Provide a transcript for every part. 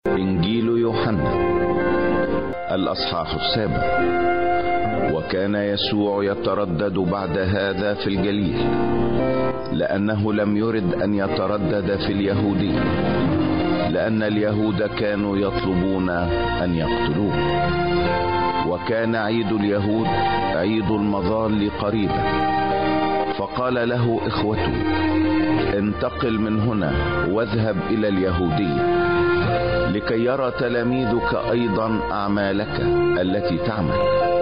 إنجيل يوحنا الأصحاح 7. وكان يسوع يتردد بعد هذا في الجليل، لأنه لم يرد أن يتردد في اليهودية، لأن اليهود كانوا يطلبون أن يقتلوه. وكان عيد اليهود عيد المظال قريبا، فقال له إخوته: انتقل من هنا واذهب إلى اليهودية، لكي يرى تلاميذك أيضا أعمالك التي تعمل،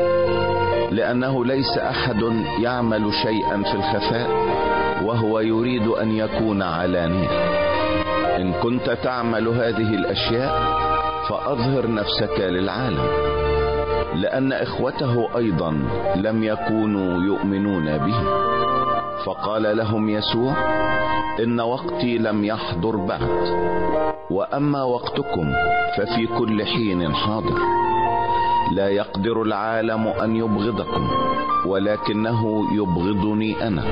لأنه ليس أحد يعمل شيئا في الخفاء وهو يريد أن يكون علانيا. إن كنت تعمل هذه الأشياء فأظهر نفسك للعالم، لأن إخوته أيضا لم يكونوا يؤمنون به. فقال لهم يسوع: إن وقتي لم يحضر بعد، وأما وقتكم ففي كل حين حاضر. لا يقدر العالم أن يبغضكم، ولكنه يبغضني أنا،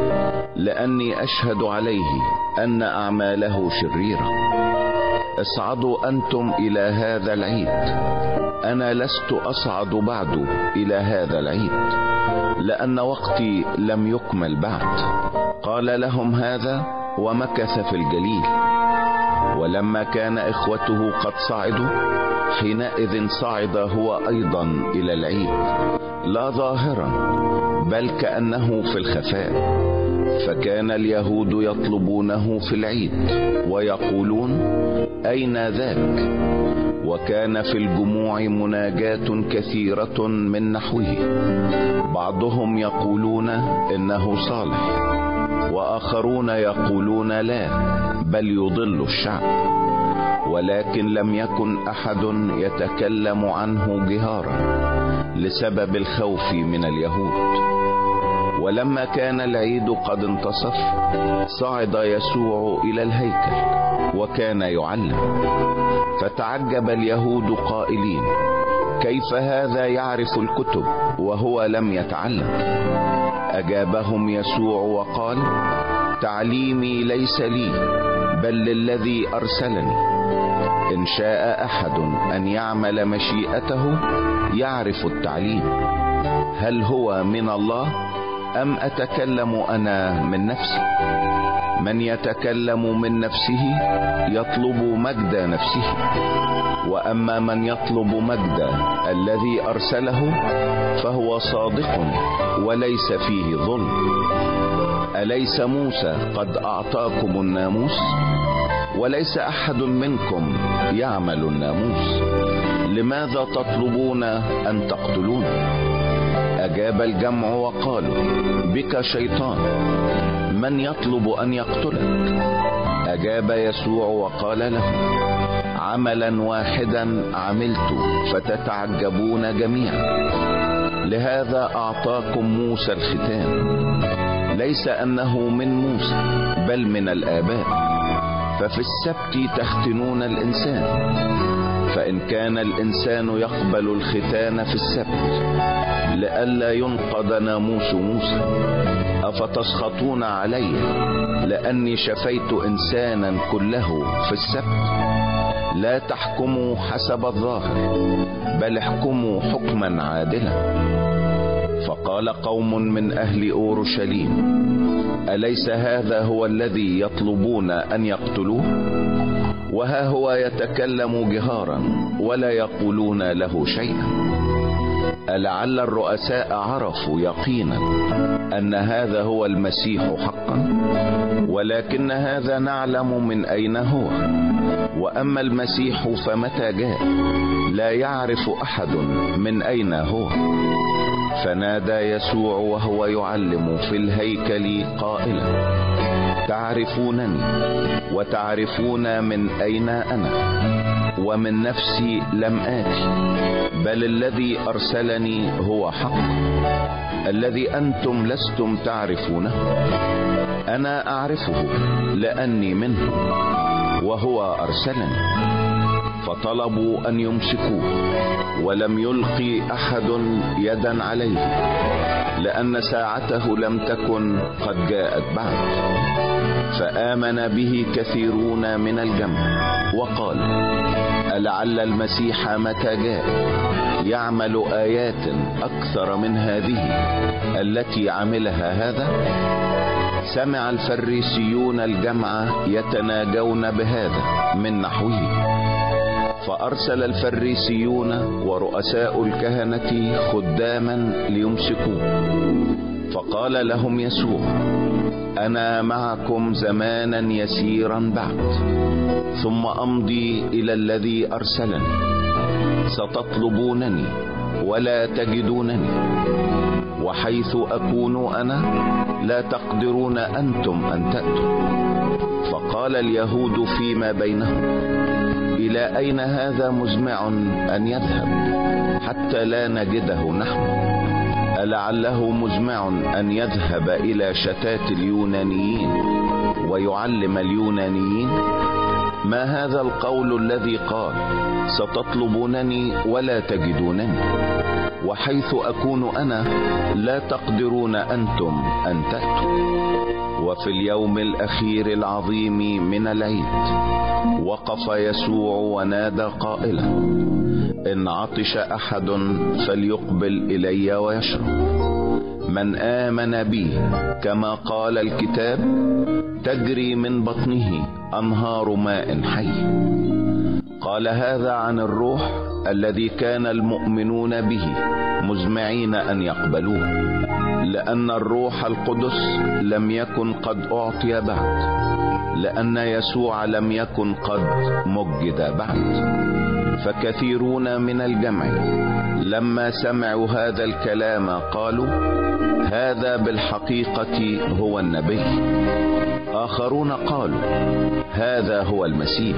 لأني أشهد عليه أن أعماله شريرة. اصعدوا أنتم إلى هذا العيد، أنا لست أصعد بعد إلى هذا العيد، لأن وقتي لم يكمل بعد. قال لهم هذا ومكث في الجليل. ولما كان إخوته قد صعدوا، حينئذ صعد هو أيضا إلى العيد، لا ظاهرا بل كأنه في الخفاء. فكان اليهود يطلبونه في العيد ويقولون: أين ذاك؟ وكان في الجموع مناجاة كثيرة من نحوه، بعضهم يقولون إنه صالح، وآخرون يقولون لا، بل يضل الشعب. ولكن لم يكن أحد يتكلم عنه جهارا لسبب الخوف من اليهود. ولما كان العيد قد انتصف، صعد يسوع إلى الهيكل وكان يعلم. فتعجب اليهود قائلين: كيف هذا يعرف الكتب وهو لم يتعلم؟ أجابهم يسوع وقال: تعليمي ليس لي، بل للذي أرسلني. إن شاء أحد أن يعمل مشيئته يعرف التعليم، هل هو من الله أم أتكلم أنا من نفسي؟ من يتكلم من نفسه يطلب مجد نفسه، وأما من يطلب مجد الذي أرسله فهو صادق وليس فيه ظلم. أليس موسى قد أعطاكم الناموس؟ وليس أحد منكم يعمل الناموس، لماذا تطلبون أن تقتلون؟ أجاب الجمع وقالوا: بك شيطان، من يطلب أن يقتلك؟ أجاب يسوع وقال لهم: عملا واحدا عملت فتتعجبون جميعا. لهذا أعطاكم موسى الختان، ليس أنه من موسى بل من الآباء. ففي السبت تختنون الإنسان، فإن كان الإنسان يقبل الختان في السبت لئلا ينقض ناموس موسى، أفتسخطون علي لأني شفيت إنسانا كله في السبت؟ لا تحكموا حسب الظاهر، بل احكموا حكما عادلا. فقال قوم من أهل أورشليم: أليس هذا هو الذي يطلبون أن يقتلوه؟ وها هو يتكلم جهارا ولا يقولون له شيئا. ألعل الرؤساء عرفوا يقينا أن هذا هو المسيح حقا؟ ولكن هذا نعلم من أين هو. وأما المسيح فمتى جاء لا يعرف أحد من أين هو. فنادى يسوع وهو يعلم في الهيكل قائلا: تعرفونني وتعرفون من أين أنا، ومن نفسي لم آتي، بل الذي أرسلني هو حق، الذي أنتم لستم تعرفونه. أنا أعرفه لأني منه، وهو أرسلني. فطلبوا أن يمسكوه، ولم يلقي أحد يدا عليه، لأن ساعته لم تكن قد جاءت بعد. فآمن به كثيرون من الجمع وقال: ألعل المسيح متى جاء يعمل آيات أكثر من هذه التي عملها هذا؟ سمع الفريسيون الجمع يتناجون بهذا من نحوه، فأرسل الفريسيون ورؤساء الكهنة خداما ليمسكوه. فقال لهم يسوع: أنا معكم زمانا يسيرا بعد، ثم أمضي إلى الذي أرسلني. ستطلبونني ولا تجدونني، وحيث أكون أنا لا تقدرون أنتم أن تأتوا. فقال اليهود فيما بينهم: إلى أين هذا مزمع أن يذهب حتى لا نجده نحن؟ ألعله مزمع أن يذهب إلى شتات اليونانيين ويعلم اليونانيين؟ ما هذا القول الذي قال: ستطلبونني ولا تجدونني، وحيث أكون أنا لا تقدرون أنتم أن تأتوا؟ وفي اليوم الأخير العظيم من العيد وقف يسوع ونادى قائلا: إن عطش أحد فليقبل إلي ويشرب. من آمن بي كما قال الكتاب تجري من بطنه أنهار ماء حي. قال هذا عن الروح الذي كان المؤمنون به مزمعين أن يقبلوه، لأن الروح القدس لم يكن قد أعطي بعد، لأن يسوع لم يكن قد مجد بعد. فكثيرون من الجمع لما سمعوا هذا الكلام قالوا: هذا بالحقيقة هو النبي. آخرون قالوا: هذا هو المسيح.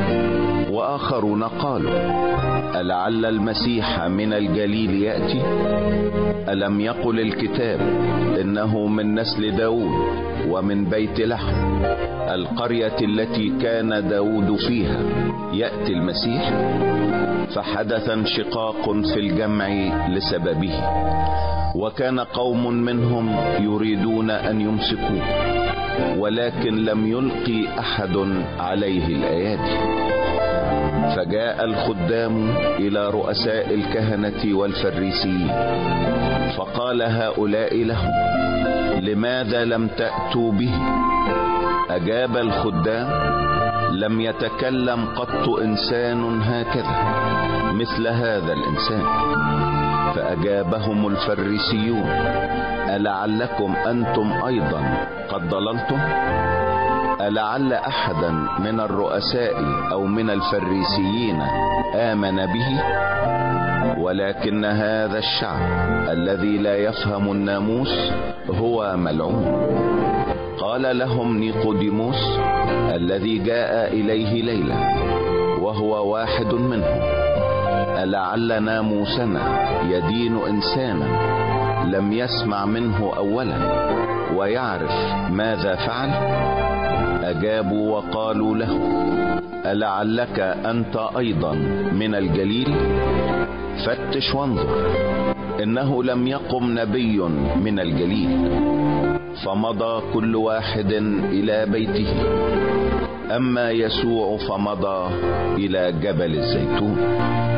وآخرون قالوا: ألعل المسيح من الجليل يأتي؟ ألم يقل الكتاب إنه من نسل داود ومن بيت لحم القرية التي كان داود فيها يأتي المسيح؟ فحدث انشقاق في الجمع لسببه، وكان قوم منهم يريدون أن يمسكوه، ولكن لم يلقي أحد عليه الأيادي. فجاء الخدام إلى رؤساء الكهنة والفريسيين، فقال هؤلاء لهم: لماذا لم تأتوا به؟ أجاب الخدام: لم يتكلم قط إنسان هكذا مثل هذا الإنسان. فأجابهم الفريسيون: ألعلكم أنتم أيضا قد ضللتم؟ ألعل أحدا من الرؤساء أو من الفريسيين آمن به؟ ولكن هذا الشعب الذي لا يفهم الناموس هو ملعون. قال لهم نيقوديموس الذي جاء إليه ليلة وهو واحد منهم: ألعل ناموسنا يدين إنسانا لم يسمع منه أولا ويعرف ماذا فعل؟ أجابوا وقالوا له: ألعلك أنت أيضا من الجليل؟ فتش وانظر، إنه لم يقم نبي من الجليل. فمضى كل واحد إلى بيته، أما يسوع فمضى إلى جبل الزيتون.